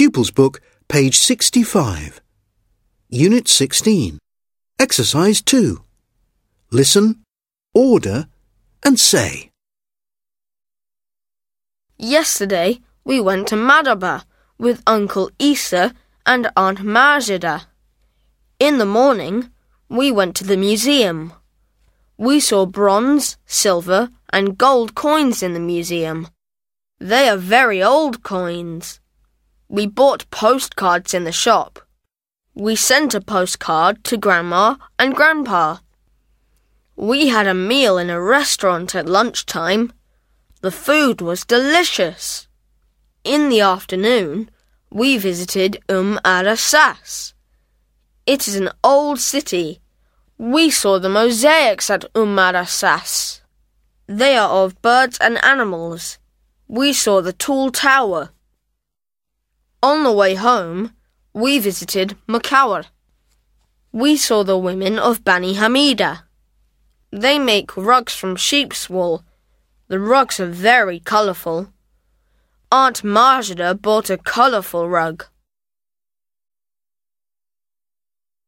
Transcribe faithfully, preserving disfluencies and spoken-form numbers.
Pupils Book, page sixty-five. Unit sixteen. Exercise two. Listen, order, and say. Yesterday we went to Madaba with Uncle Isa and Aunt Majida. In the morning, we went to the museum. We saw bronze, silver, and gold coins in the museum. They are very old coins. We bought postcards in the shop. We sent a postcard to Grandma and Grandpa. We had a meal in a restaurant at lunchtime. The food was delicious. In the afternoon, we visited Umm Arasas. It is an old city. We saw the mosaics at Umm Arasas. They are of birds and animals. We saw the tall tower. On the way home, we visited Makawar. We saw the women of Bani Hamida. They make rugs from sheep's wool. The rugs are very colourful. Aunt Majida bought a colourful rug.